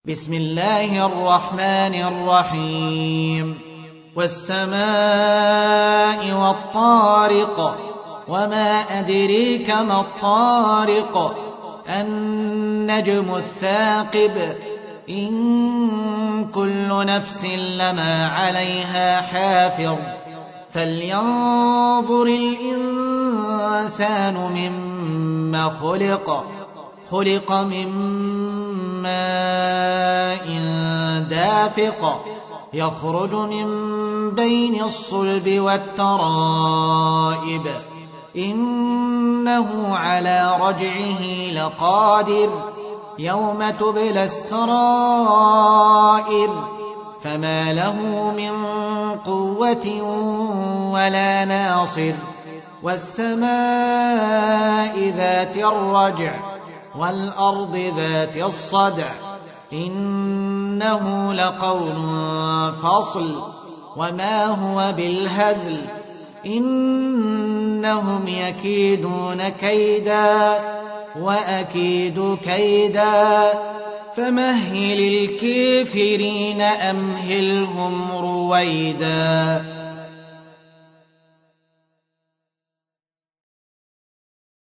بسم الله الرحمن الرحيم والسماء والطارق وما أدريك ما الطارق النجم الثاقب إن كل نفس لما عليها حافظ فلينظر الإنسان مما خلق من ماء دافق يخرج من بين الصلب والترائب إنه على رجعه لقادر يوم تبلى السرائر فما له من قوة ولا ناصر والسماء ذات الرجع والأرض ذات الصدع إنه لقول فصل وما هو بالهزل إنهم يكيدون كيدا وأكيد كيدا فمهل الكافرين أمهلهم رويدا.